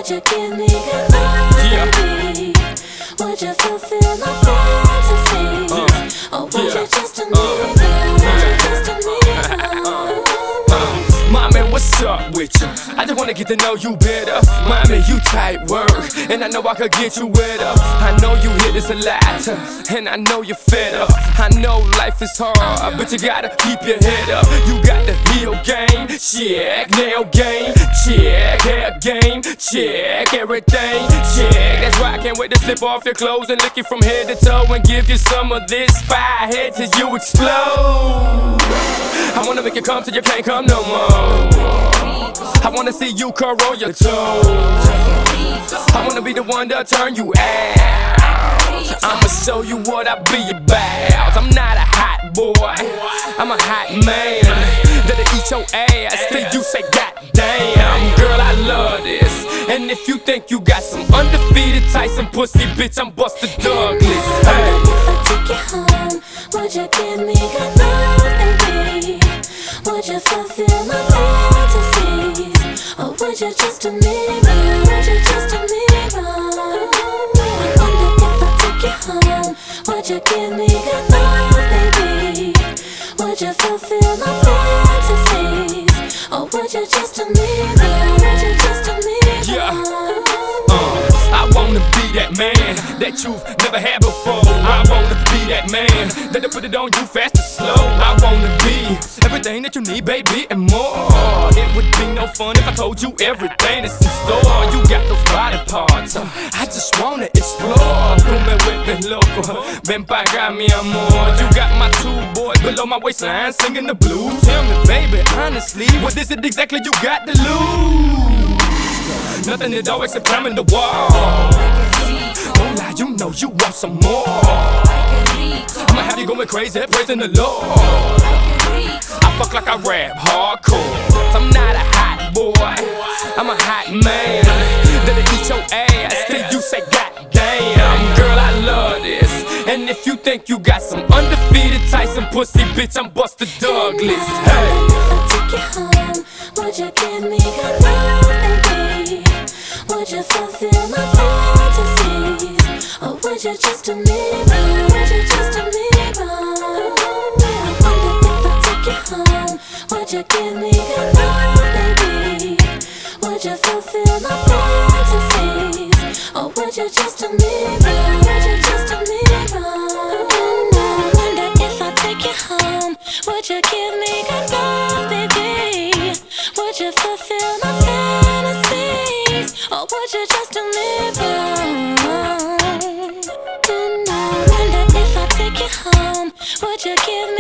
Would you give me good love, baby? Would you fulfill my fantasies? Or would you just admit it? Would you just admit it? Mommy, what's up with you? I just wanna get to know you better. Mommy, you tight work, and I know I could get you wet up. I know you hear this a lot, and I know you're fed up. I know life is hard, but you gotta keep your head up. You got the heel game, check, nail game, check, hair game, check, everything, check. That's why I can't wait to slip off your clothes and lick you from head to toe and give you some of this fire head till you explode. I wanna make you come till you can't come no more. I wanna see you curl on your toes. I wanna be the one to turn you out. I'ma show you what I be about. I'm not a hot boy, I'm a hot man that'll eat your ass till you say goddamn. Girl, I love this. And if you think you got some undefeated Tyson pussy, bitch, I'm Buster Douglas. Hey. If I take you home, would you give me good love, baby? Would you fulfill my fantasies? Or would you just admit it? Would you just admit it? I wonder if I take you home, would you give me good love, baby? Would you fulfill my fantasies? Or would you just admit it? Would you just admit it? Yeah. I wanna be that man that you've never had before. I wanna be that man that'll put it on you fast and slow. I wanna be everything that you need, baby, and more. It would be no fun if I told you everything that's in store. You got those body parts, I just wanna explore. Come with me, loco, ven pa' acá, mi amor. You got my two boys below my waistline singing the blues. Tell me, baby, honestly, what is it exactly you got to lose? Nothing at all except climbing the wall. Don't lie, you know you want some more. I'ma have you going crazy, praising the Lord. I fuck like I rap hardcore. I'm not a hot boy, I'm a hot man that'll eat your ass till you say goddamn. Girl, I love this. And if you think you got some undefeated Tyson pussy, bitch, I'm Buster Douglas. Hey. If I take you home, would you give me good love, baby? Would you fulfill my fantasies? Or would you just admit it? Would you just admit it? I wonder if I take you home, would you give me good love, baby? Would you fulfill my fantasies? Or would you just admit it? Would you just admit it? I wonder if I take you home, would you give me good love, baby? Would you fulfill my fantasies? Or would you just admit it? And I wonder if I take you home, would you give me